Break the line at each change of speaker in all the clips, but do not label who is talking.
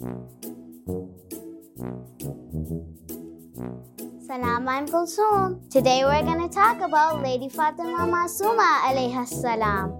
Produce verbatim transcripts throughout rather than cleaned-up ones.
Salam, I'm Kulsum. Today we're going to talk about Lady Fatima Masuma alayha salam.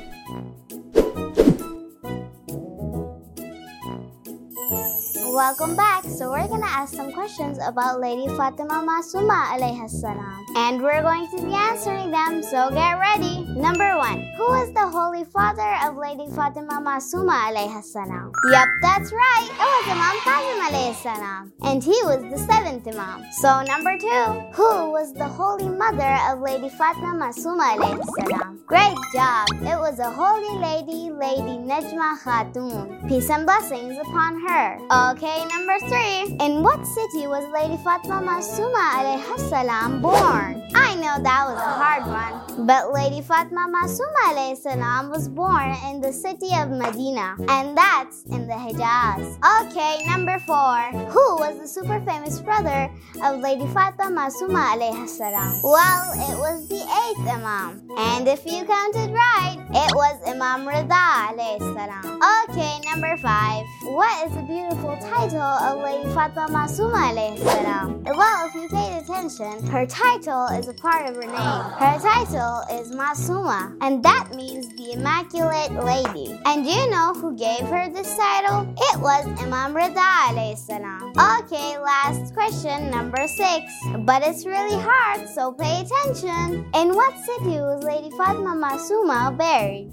Welcome back. So we're going to ask some questions about Lady Fatima Masuma alayha salam. And we're going to be answering them, so get ready. Number one, who was the Holy Father of Lady Fatima Masuma alayha salam? Yep, that's right. It was Imam Kazim alayhi salam. And he was the seventh Imam. So number two, who was the Holy Mother of Lady Fatima Masuma alayhi salam? Great job. It was a holy lady, Lady Najma Khatun. Peace and blessings upon her. Okay, number three. In what city was Lady Fatima Masuma alayha salam born? I know that was a hard one. But Lady Fatima Masuma alayhi salam was born in the city of Medina. And that's in the Hijaz. Okay, number four. Who was the super famous brother of Lady Fatima Masuma alayha salam? Well, it was the eighth Imam. And if you counted right, it was Imam Rida alayhi salam. Okay, number five. What is the beautiful title of Lady Fatima Masuma alayhi salam? Well, if you paid attention, her title is a part of her name. Her title is Masuma, and that means the Immaculate Lady. And do you know who gave her this title? It was Imam Rida alayhi salam. Okay, last question, number six. But it's really hard, so pay attention. In what city was Lady Fatima Masuma buried?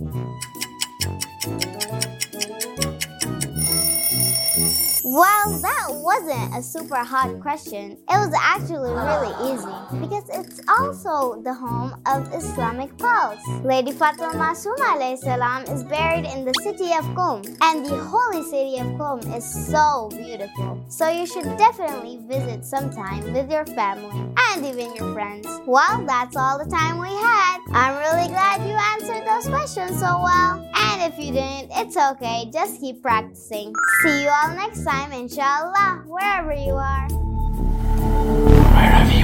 Well, that wasn't a super hard question. It was actually really easy because it's also the home of Islamic Pulse. Lady Fatima Masuma alayhi salam is buried in the city of Qom, and the holy city of Qom is so beautiful. So you should definitely visit sometime with your family and even your friends. Well, that's all the time we had. I'm really glad you answered those questions so well. And if you didn't, it's okay. Just keep practicing. See you all next time, inshallah, wherever you are.
Wherever you